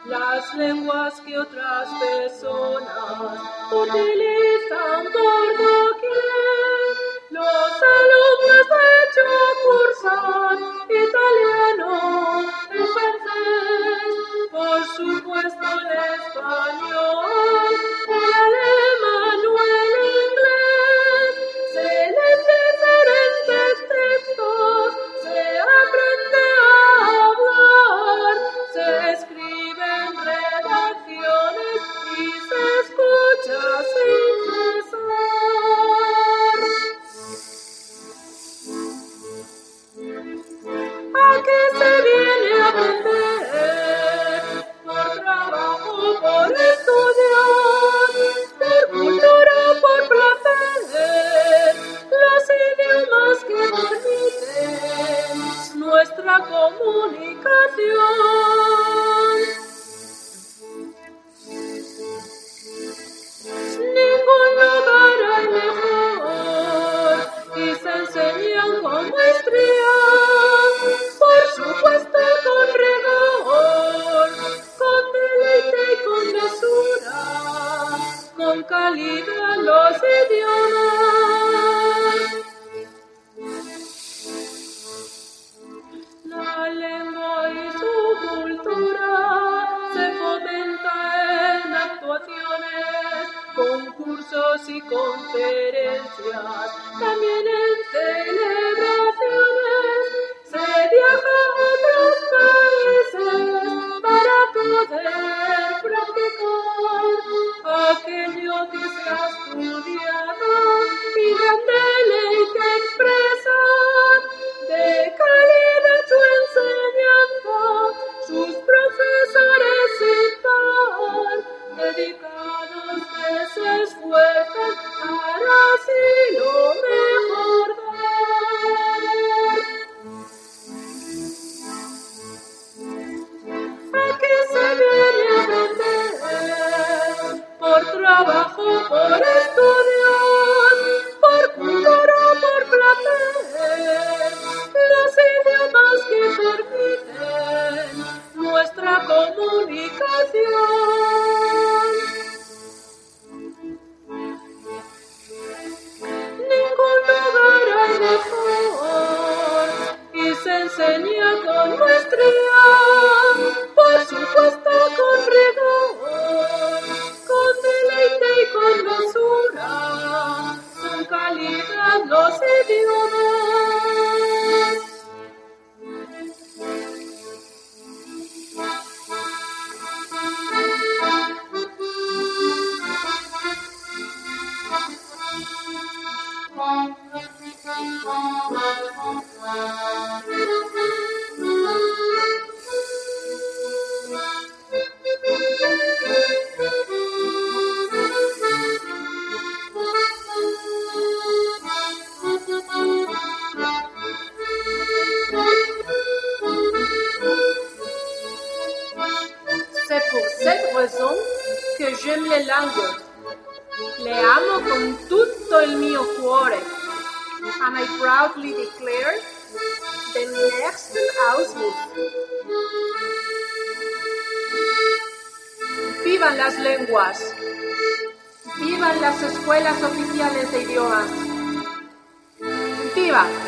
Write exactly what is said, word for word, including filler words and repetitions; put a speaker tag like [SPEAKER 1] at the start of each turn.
[SPEAKER 1] las lenguas que otras personas utilizan por doquier. Los alumnos de hecho cursan italiano y francés, por supuesto el español, el alemán o el inglés. Se leen diferentes textos, se aprende a hablar, se escriben redacciones y se escucha sin cesar. ¿A qué se viene a aprender? Por trabajo, por estudiar, por cultura, por placer. Los idiomas que permiten nuestra comunicación. Ningún lugar hay mejor y se enseñan con maestría, por supuesto con rigor, con deleite y con mesura, con calidad los idiomas. La lengua y su cultura se fomenta en actuaciones, concursos y conferencias, también en celebraciones. Se viaja a otros países para poder practicar aquello que se ha estudiado y gran deleite expresar. De calidad su enseñanza, sus profesores sin par, dedicados que se esfuerzan para así lo mejor dar. ¿A qué se viene a aprender? Por trabajo, por estudiar, por cultura, por placer. Los idiomas que permiten nuestra comunicación. Ningún lugar hay mejor y se enseña con maestría, por supuesto con rigor, con deleite y con mesura, con calidad los idiomas. C'est pour cette raison que j'aime le langue. Le amo con tutto il mio cuore. And I proudly declare den nächsten Ausruf. ¡Vivan las lenguas! ¡Vivan las escuelas oficiales de idiomas! ¡Viva!